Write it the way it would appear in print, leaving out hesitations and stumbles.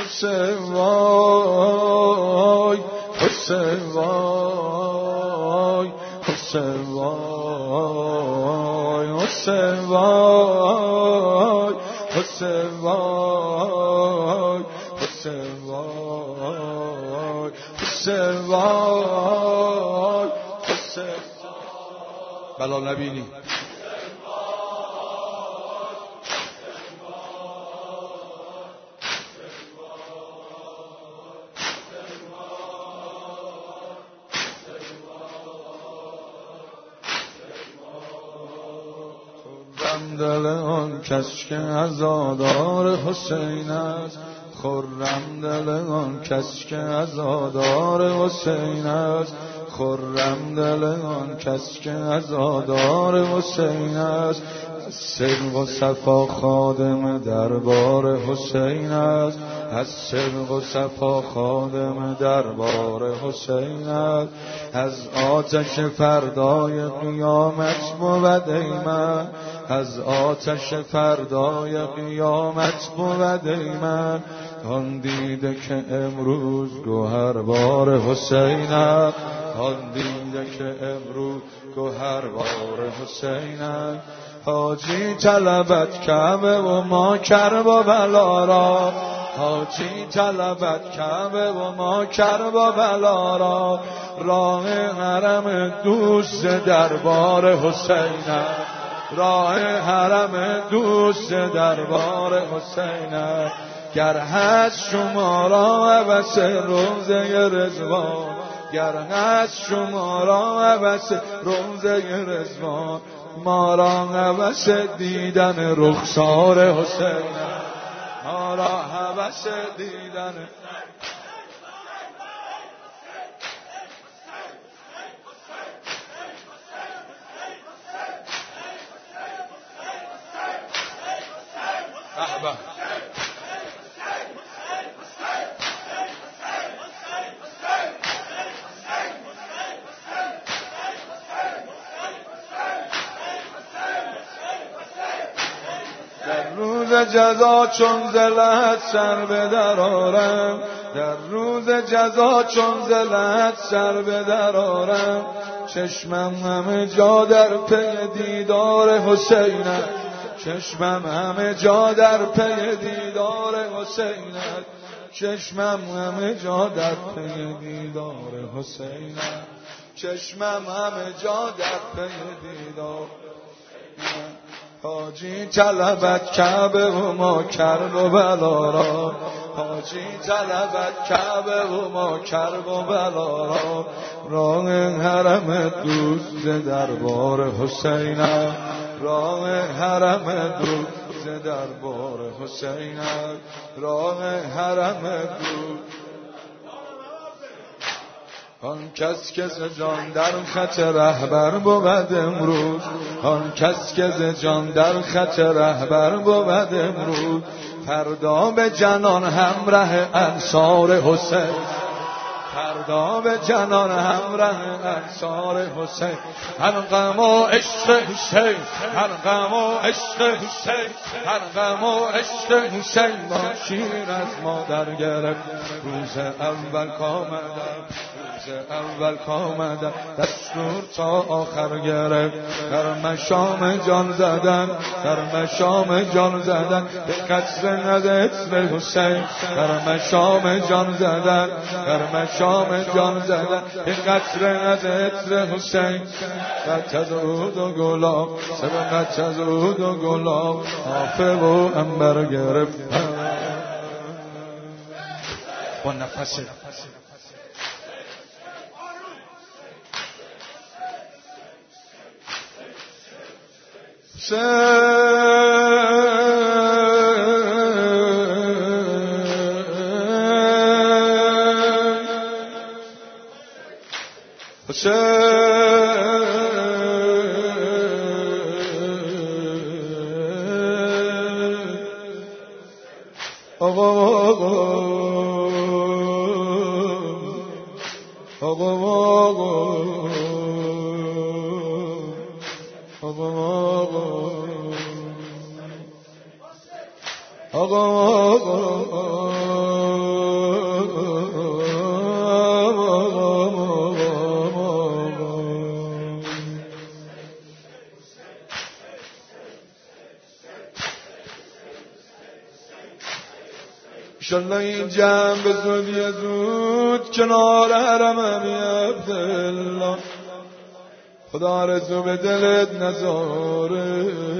حسین وای حسین وای حسین وای حسین وای حسین وای حسین وای حسین وای حسین بلا نبینی دل آن کس که عزادار حسین است خرم دل آن کس که عزادار حسین است خرم دل آن کس که عزادار حسین است از صدق و صفا خادم دربار حسین است از صدق و صفا خادم دربار حسین است از آتش فردای قیامت بود ایمن از آتش فردای قیامت بود ایمن آن دیده که امروز گوهربار حسین است آن دیده که امروز گوهربار حسین است حاجی طلبت کعبه و ما کربلا را حاجی طلبت کعبه و ما کربلا را راه حرم دوست دربار حسین است راه حرم دوست دربار حسین است گر هست شما را عبس روزه رضوان گر هست شما را عبس روزه رضوان ما را عبس دیدن رخسار حسین ما را عبس دیدن احبه در روز جزا چون زلت سر به در آرم در روز جزا چون زلت سر به در آرم چشمم همه جا در پی دیدار حسین است چشمم همه جا در پی دیدار حسین است چشمم همه جا در پی دیدار حسین است چشمم همه جا در پی دیدار حاجی طلبت کعبه و ما کربلا را حاجی طلبت کعبه و ما کربلا را راه حرم دوست دربار حسین است راه حرم دوست دربار حسین است راه حرم دوست آن کس که ز جان در خط رهبر بود امروز آن کس که ز جان در خط رهبر بود امروز فردا به جنان همراه انصار حسین فردا به جنان همراه انصار حسین هر غم و عشق حسین هر غم و عشق حسین هر غم و عشق حسین با شیر از مادر گرفت روز اول کامدم روز اول کامدم دستور تا آخر گرفت در مشام جان زدن در مشام جان زدن به قصر عطر حسین در مشام جان زدن در مشام جان زدن به قصر عطر حسین قد از عود و گلاب سبقت از عود و گلاب آفه و انبر گرفت با نفس انشالله این جمع به زودی زود کنار حرم علی عبدالله. خدا آرزو به دلت نذاره